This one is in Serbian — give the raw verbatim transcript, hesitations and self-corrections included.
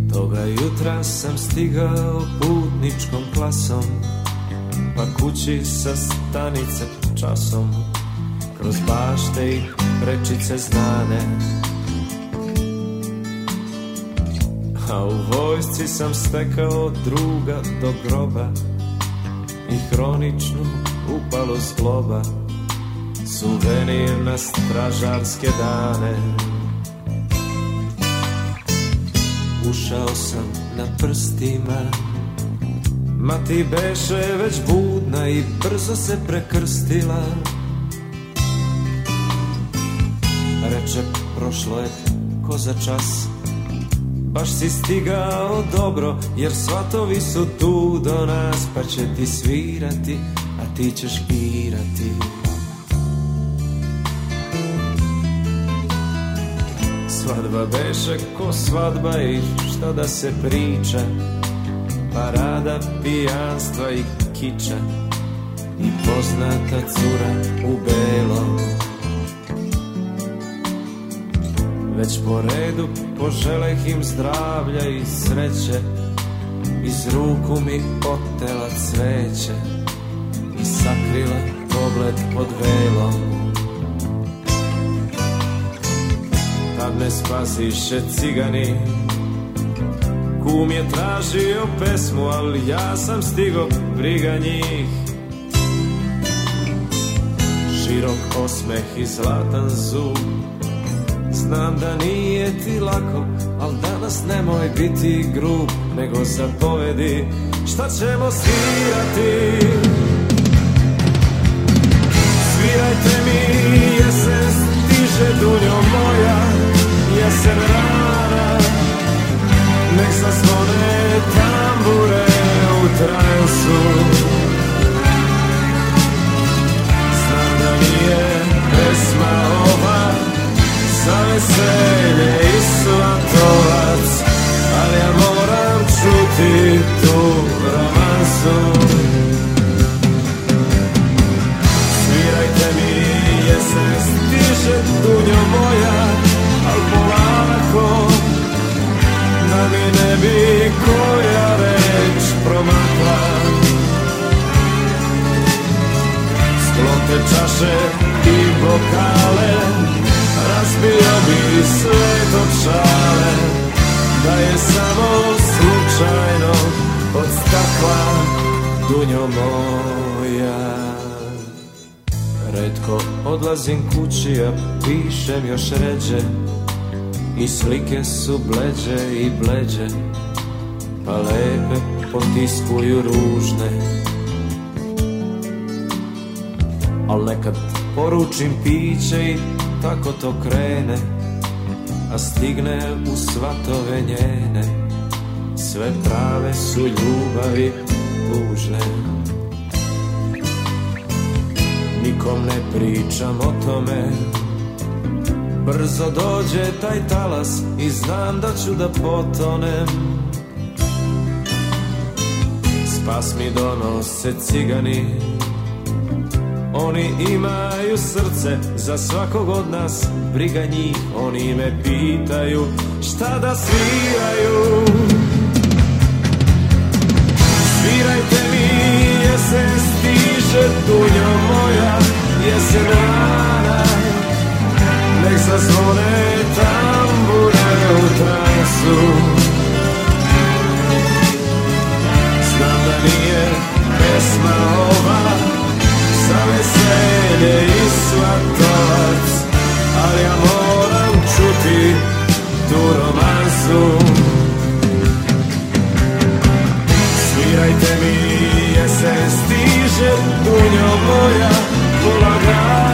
Toga jutra sam stigao putničkom klasom, pa kući sa stanice časom, kroz bašte i rečice znane. A u vojsci sam stekao druga do groba i hroničnu upalu zgloba, suvenir na stražarske dane. Ušao sam na prstima, ma ti beše već budna i brzo se prekrstila. Reče, prošlo je ko za čas, baš si stigao dobro, jer svatovi su tu do nas, pa će ti svirati, a ti ćeš pirati. Svadba beše ko svadba i šta da se priča, parada pijanstva i kiča i poznata cura u belom. Već po redu poželeh im zdravlja i sreće, iz ruku mi otela cveće i sakrila pogled pod velom. Tad ne spasiše cigani, kum je tražio pesmu, ali ja sam stigo, briga njih. Širok osmeh i zlatan zub, znam da nije ti lako, al danas nemoj biti grub, nego zapovedi šta ćemo svirati. Svirajte mi, jesen stiže, dunjo moja, jesen rana, nek zazvone tambure u transu. Znam da nije pesma ova za veselje i svatovac, ali ja moram čuti tu romansu. Svirajte mi, jesen stiže, dunjo moja, al polako, da mi ne bi koja reč promakla. Sklonte čaše i bokale, razbio bi sve do čale, da je samo slučajno od stakla, dunjo moja. Retko odlazim kući, a pišem još ređe, i slike su bleđe i bleđe, pa lepe potiskuju ružne. Al nekad poručim piće i tako to krene, a stigne u svatove njene, sve prave su ljubavi tužne. Nikom ne pričam o tome, brzo dođe taj talas i znam da ću da potonem. Spas mi donose cigani, oni imaju srce za svakog od nas, briga njih, oni me pitaju šta da sviraju. Svirajte mi, jesen stiže, dunjo moja, jesen rana, nek zazvone tambure u transu. Znam da nije pesma ova za veselje i svatovac, ali ja moram čuti tu romansu. Svirajte mi, jesen stiže, dunjo moja, polagano.